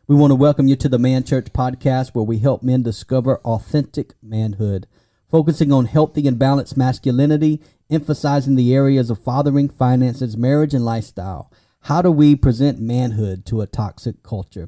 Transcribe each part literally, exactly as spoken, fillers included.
We want to welcome you to the Man Church podcast, where we help men discover authentic manhood, focusing on healthy and balanced masculinity, emphasizing the areas of fathering, finances, marriage, and lifestyle. How do we present manhood to a toxic culture?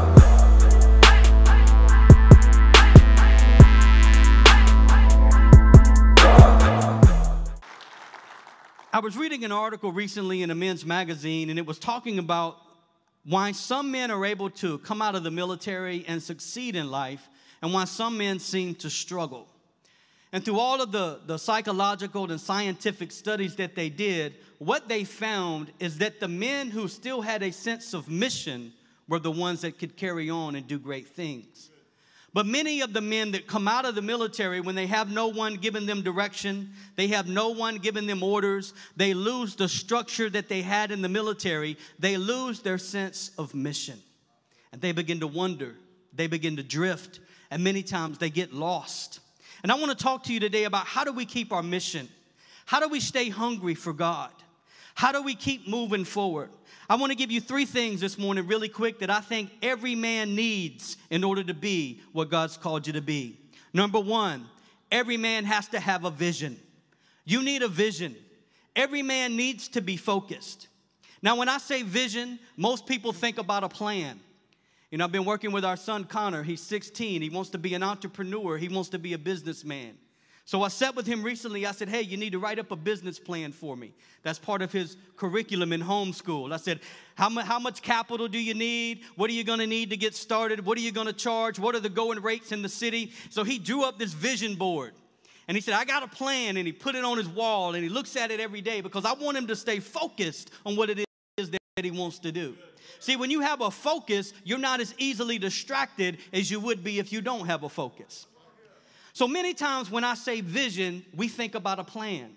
I was reading an article recently in a men's magazine, and it was talking about why some men are able to come out of the military and succeed in life, and why some men seem to struggle. And through all of the, the psychological and scientific studies that they did, what they found is that the men who still had a sense of mission were the ones that could carry on and do great things. But many of the men that come out of the military, when they have no one giving them direction, they have no one giving them orders, they lose the structure that they had in the military, they lose their sense of mission. And they begin to wonder, they begin to drift, and many times they get lost. And I want to talk to you today about how do we keep our mission? How do we stay hungry for God? How do we keep moving forward? I want to give you three things this morning really quick that I think every man needs in order to be what God's called you to be. Number one, every man has to have a vision. You need a vision. Every man needs to be focused. Now, when I say vision, most people think about a plan. You know, I've been working with our son, Connor. He's sixteen. He wants to be an entrepreneur. He wants to be a businessman. So I sat with him recently. I said, hey, you need to write up a business plan for me. That's part of his curriculum in homeschool. I said, how, mu- how much capital do you need? What are you going to need to get started? What are you going to charge? What are the going rates in the city? So he drew up this vision board. And he said, I got a plan. And he put it on his wall. And he looks at it every day because I want him to stay focused on what it is that he wants to do. See, when you have a focus, you're not as easily distracted as you would be if you don't have a focus. So many times when I say vision, we think about a plan.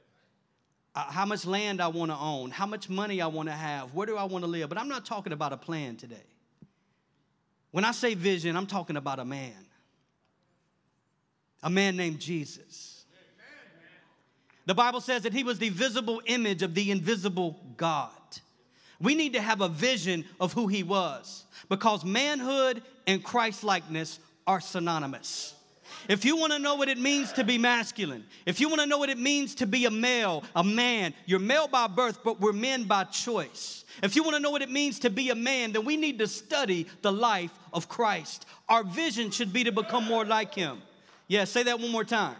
Uh, how much land I want to own, how much money I want to have, where do I want to live? But I'm not talking about a plan today. When I say vision, I'm talking about a man. A man named Jesus. The Bible says that he was the visible image of the invisible God. We need to have a vision of who he was, because manhood and Christ-likeness are synonymous. If you want to know what it means to be masculine, if you want to know what it means to be a male, a man, you're male by birth, but we're men by choice. If you want to know what it means to be a man, then we need to study the life of Christ. Our vision should be to become more like him. Yes, say that one more time.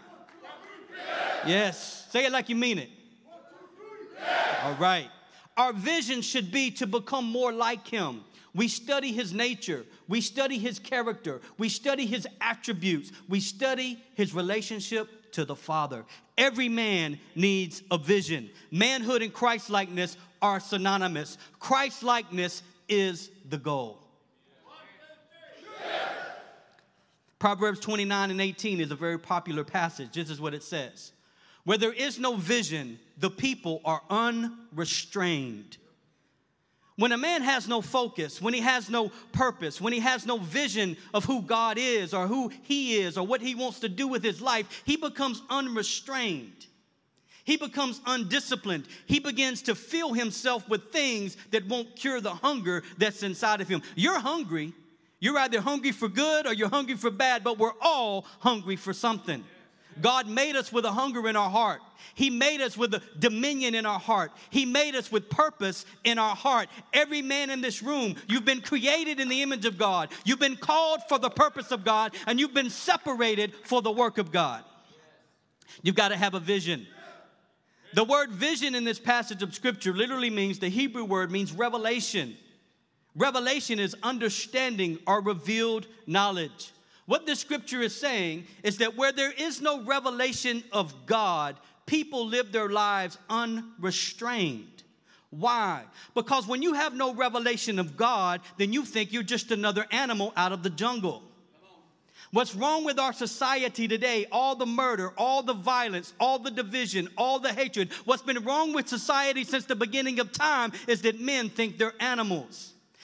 Yes, say it like you mean it. All right. Our vision should be to become more like him. We study his nature. We study his character. We study his attributes. We study his relationship to the Father. Every man needs a vision. Manhood and Christ-likeness are synonymous. Christ-likeness is the goal. Proverbs twenty-nine and eighteen is a very popular passage. This is what it says. Where there is no vision, the people are unrestrained. When a man has no focus, when he has no purpose, when he has no vision of who God is or who he is or what he wants to do with his life, he becomes unrestrained. He becomes undisciplined. He begins to fill himself with things that won't cure the hunger that's inside of him. You're hungry. You're either hungry for good or you're hungry for bad, but we're all hungry for something. God made us with a hunger in our heart. He made us with a dominion in our heart. He made us with purpose in our heart. Every man in this room, you've been created in the image of God. You've been called for the purpose of God, and you've been separated for the work of God. You've got to have a vision. The word vision in this passage of Scripture literally means, the Hebrew word means revelation. Revelation is understanding or revealed knowledge. What the Scripture is saying is that where there is no revelation of God, people live their lives unrestrained. Why? Because when you have no revelation of God, then you think you're just another animal out of the jungle. What's wrong with our society today, all the murder, all the violence, all the division, all the hatred, what's been wrong with society since the beginning of time is that men think they're animals.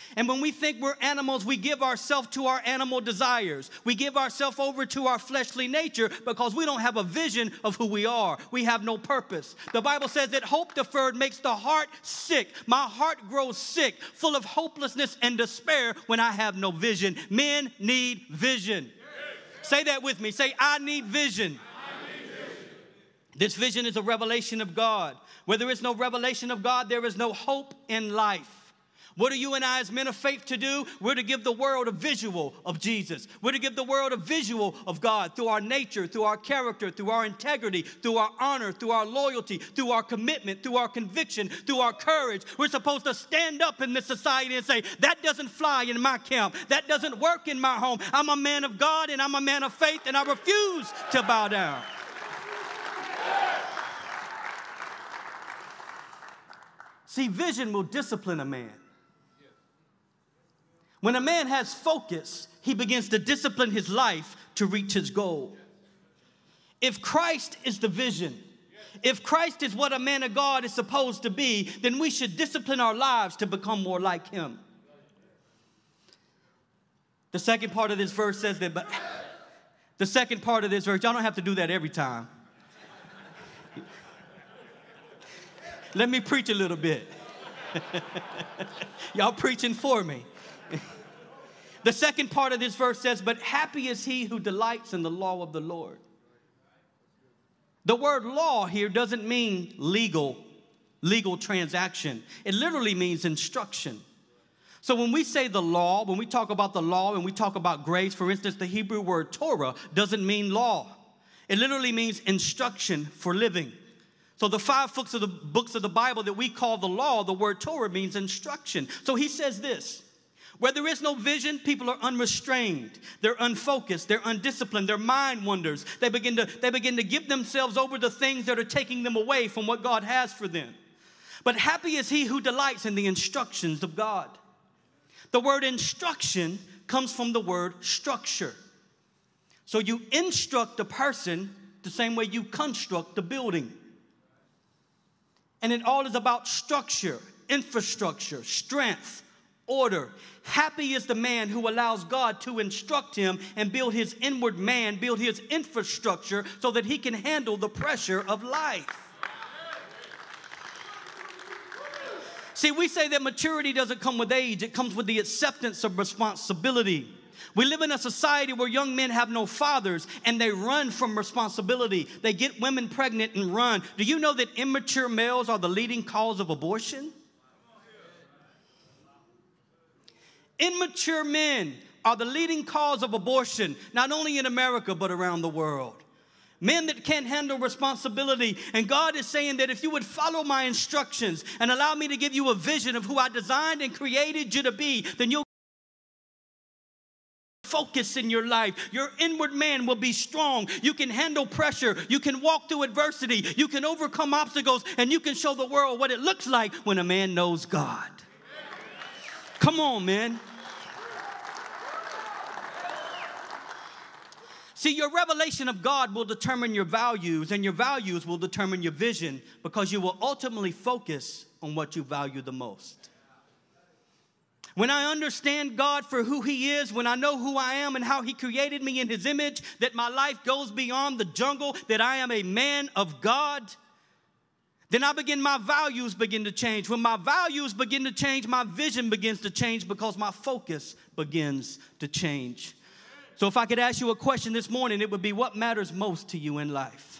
And when we think we're animals, we give ourselves to our animal desires. We give ourselves over to our fleshly nature because we don't have a vision of who we are. We have no purpose. The Bible says that hope deferred makes the heart sick. My heart grows sick, full of hopelessness and despair when I have no vision. Men need vision. Say that with me. Say, I need vision. I need vision. This vision is a revelation of God. Where there is no revelation of God, there is no hope in life. What are you and I as men of faith to do? We're to give the world a visual of Jesus. We're to give the world a visual of God through our nature, through our character, through our integrity, through our honor, through our loyalty, through our commitment, through our conviction, through our courage. We're supposed to stand up in this society and say, that doesn't fly in my camp. That doesn't work in my home. I'm a man of God and I'm a man of faith and I refuse to bow down. See, vision will discipline a man. When a man has focus, he begins to discipline his life to reach his goal. If Christ is the vision, if Christ is what a man of God is supposed to be, then we should discipline our lives to become more like him. The second part of this verse says that, but the second part of this verse, y'all don't have to do that every time. Let me preach a little bit. Y'all preaching for me. The second part of this verse says, but happy is he who delights in the law of the Lord. The word law here doesn't mean legal, legal transaction. It literally means instruction. So when we say the law, when we talk about the law and we talk about grace, for instance, the Hebrew word Torah doesn't mean law. It literally means instruction for living. So the five books of the books of the Bible that we call the law, the word Torah means instruction. So he says this. Where there is no vision, people are unrestrained. They're unfocused. They're undisciplined. Their mind wanders. They begin to, they begin to give themselves over to things that are taking them away from what God has for them. But happy is he who delights in the instructions of God. The word instruction comes from the word structure. So you instruct a person the same way you construct a building. And it all is about structure, infrastructure, strength, order. Happy is the man who allows God to instruct him and build his inward man, build his infrastructure so that he can handle the pressure of life. See, we say that maturity doesn't come with age. It comes with the acceptance of responsibility. We live in a society where young men have no fathers and they run from responsibility. They get women pregnant and run. Do you know that immature males are the leading cause of abortion? Immature men are the leading cause of abortion, not only in America, but around the world. Men that can't handle responsibility. And God is saying that if you would follow my instructions and allow me to give you a vision of who I designed and created you to be, then you'll focus in your life. Your inward man will be strong. You can handle pressure. You can walk through adversity. You can overcome obstacles. And you can show the world what it looks like when a man knows God. Come on, man. See, your revelation of God will determine your values, and your values will determine your vision, because you will ultimately focus on what you value the most. When I understand God for who he is, when I know who I am and how he created me in his image, that my life goes beyond the jungle, that I am a man of God, then I begin, my values begin to change. When my values begin to change, my vision begins to change because my focus begins to change. So if I could ask you a question this morning, it would be, what matters most to you in life?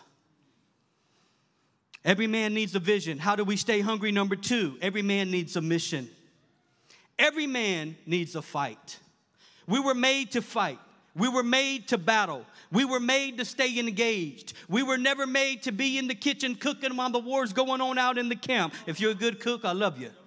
Every man needs a vision. How do we stay hungry? Number two, every man needs a mission. Every man needs a fight. We were made to fight. We were made to battle. We were made to stay engaged. We were never made to be in the kitchen cooking while the war's going on out in the camp. If you're a good cook, I love you.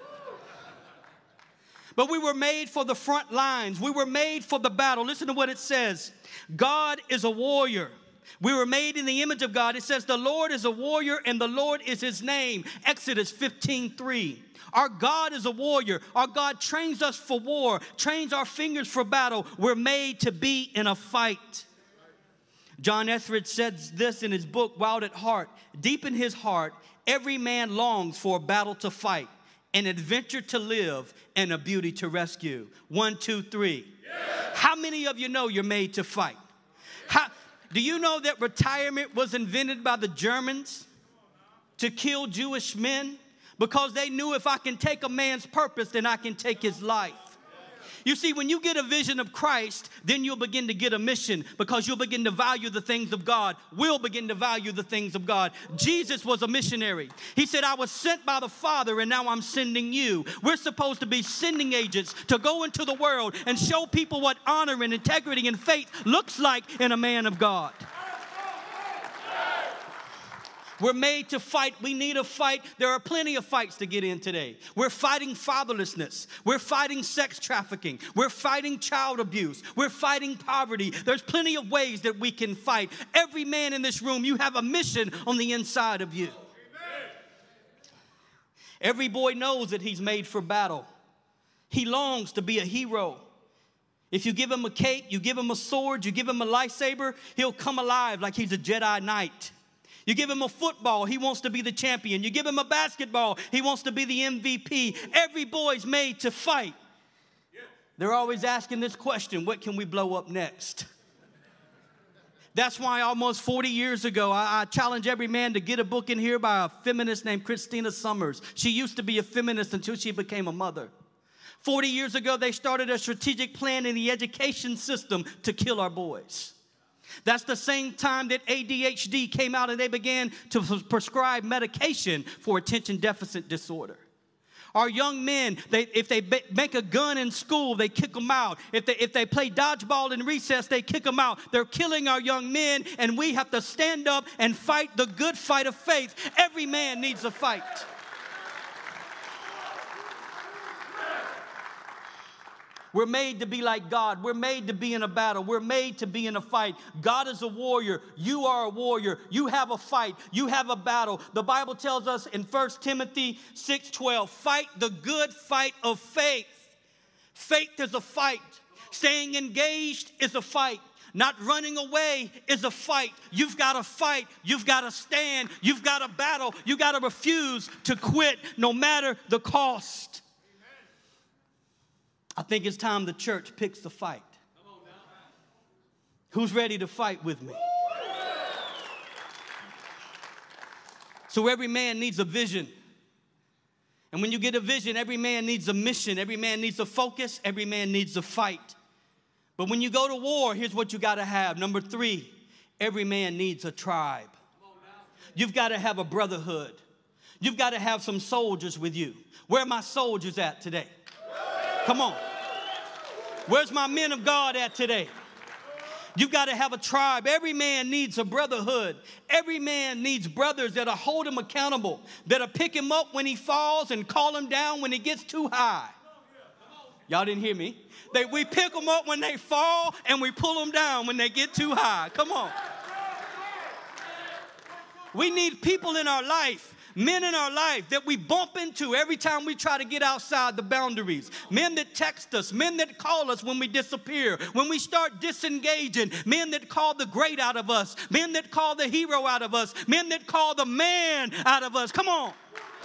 But we were made for the front lines. We were made for the battle. Listen to what it says. God is a warrior. We were made in the image of God. It says the Lord is a warrior and the Lord is his name. Exodus fifteen three. Our God is a warrior. Our God trains us for war, trains our fingers for battle. We're made to be in a fight. John Etheridge says this in his book, Wild at Heart. Deep in his heart, every man longs for a battle to fight. an adventure to live, and a beauty to rescue. One, two, three. Yeah. How many of you know you're made to fight? How, do you know that retirement was invented by the Germans to kill Jewish men? Because they knew if I can take a man's purpose, then I can take his life. You see, when you get a vision of Christ, then you'll begin to get a mission because you'll begin to value the things of God. We'll begin to value the things of God. Jesus was a missionary. He said, I was sent by the Father and now I'm sending you. We're supposed to be sending agents to go into the world and show people what honor and integrity and faith looks like in a man of God. We're made to fight. We need a fight. There are plenty of fights to get in today. We're fighting fatherlessness. We're fighting sex trafficking. We're fighting child abuse. We're fighting poverty. There's plenty of ways that we can fight. Every man in this room, you have a mission on the inside of you. Amen. Every boy knows that he's made for battle. He longs to be a hero. If you give him a cape, you give him a sword, you give him a lightsaber, he'll come alive like he's a Jedi Knight. You give him a football, he wants to be the champion. You give him a basketball, he wants to be the M V P. Every boy's made to fight. They're always asking this question, what can we blow up next? That's why almost forty years ago, I, I challenge every man to get a book in here by a feminist named Christina Summers. She used to be a feminist until she became a mother. forty years ago, they started a strategic plan in the education system to kill our boys. That's the same time that A D H D came out and they began to prescribe medication for attention deficit disorder. Our young men, they, if they make a gun in school, they kick them out. If they, if they play dodgeball in recess, they kick them out. They're killing our young men, and we have to stand up and fight the good fight of faith. Every man needs a fight. We're made to be like God. We're made to be in a battle. We're made to be in a fight. God is a warrior. You are a warrior. You have a fight. You have a battle. The Bible tells us in First Timothy six twelve, fight the good fight of faith. Faith is a fight. Staying engaged is a fight. Not running away is a fight. You've got to fight. You've got to stand. You've got to battle. You've got to refuse to quit no matter the cost. I think it's time the church picks the fight. Who's ready to fight with me? So every man needs a vision. And when you get a vision, every man needs a mission. Every man needs a focus. Every man needs a fight. But when you go to war, here's what you got to have. Number three, every man needs a tribe. You've got to have a brotherhood. You've got to have some soldiers with you. Where are my soldiers at today? Come on. Where's my men of God at today? You've got to have a tribe. Every man needs a brotherhood. Every man needs brothers that'll hold him accountable, that'll pick him up when he falls and call him down when he gets too high. Y'all didn't hear me. They, we pick them up when they fall and we pull them down when they get too high. Come on. We need people in our life, men in our life that we bump into every time we try to get outside the boundaries. Men that text us, men that call us when we disappear, when we start disengaging, men that call the great out of us, men that call the hero out of us, men that call the man out of us. Come on.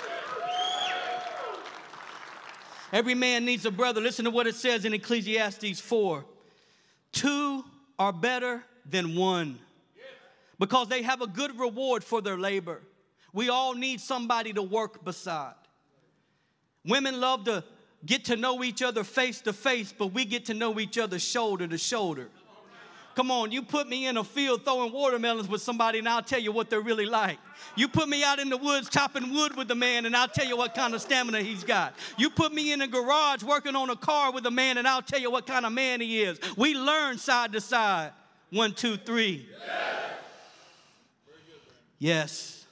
Every man needs a brother. Listen to what it says in Ecclesiastes four. Two are better than one because they have a good reward for their labor. We all need somebody to work beside. Women love to get to know each other face to face, but we get to know each other shoulder to shoulder. Come on, you put me in a field throwing watermelons with somebody and I'll tell you what they're really like. You put me out in the woods chopping wood with a man and I'll tell you what kind of stamina he's got. You put me in a garage working on a car with a man and I'll tell you what kind of man he is. We learn side to side. One, two, three. Yes. Yes.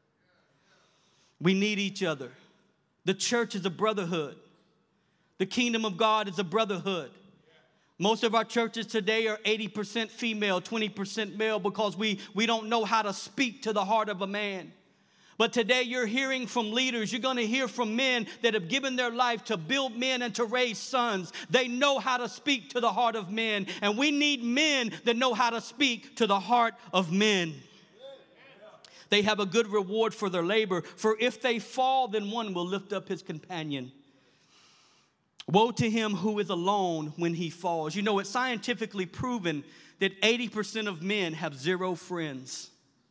We need each other. The church is a brotherhood. The kingdom of God is a brotherhood. Most of our churches today are eighty percent female, twenty percent male because we, we don't know how to speak to the heart of a man. But today you're hearing from leaders. You're going to hear from men that have given their life to build men and to raise sons. They know how to speak to the heart of men. And we need men that know how to speak to the heart of men. They have a good reward for their labor. For if they fall, then one will lift up his companion. Woe to him who is alone when he falls. You know, it's scientifically proven that eighty percent of men have zero friends.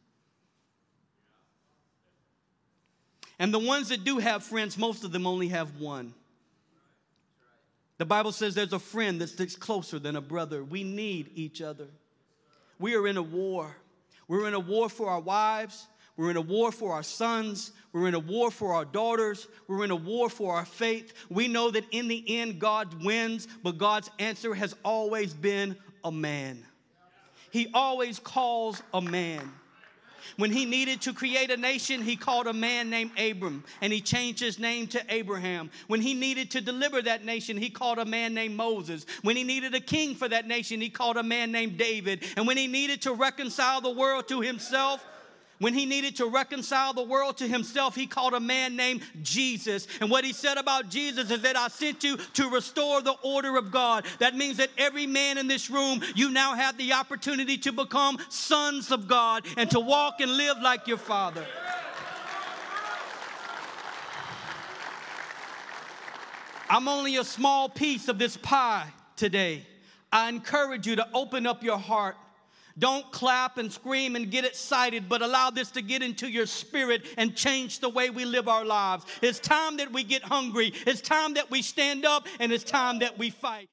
And the ones that do have friends, most of them only have one. The Bible says there's a friend that sticks closer than a brother. We need each other. We are in a war. We're in a war for our wives. We're in a war for our sons. We're in a war for our daughters. We're in a war for our faith. We know that in the end, God wins, but God's answer has always been a man. He always calls a man. When he needed to create a nation, he called a man named Abram, and he changed his name to Abraham. When he needed to deliver that nation, he called a man named Moses. When he needed a king for that nation, he called a man named David. And when he needed to reconcile the world to himself, When he needed to reconcile the world to himself, he called a man named Jesus. And what he said about Jesus is that I sent you to restore the order of God. That means that every man in this room, you now have the opportunity to become sons of God and to walk and live like your Father. I'm only a small piece of this pie today. I encourage you to open up your heart. Don't clap and scream and get excited, but allow this to get into your spirit and change the way we live our lives. It's time that we get hungry. It's time that we stand up, and it's time that we fight.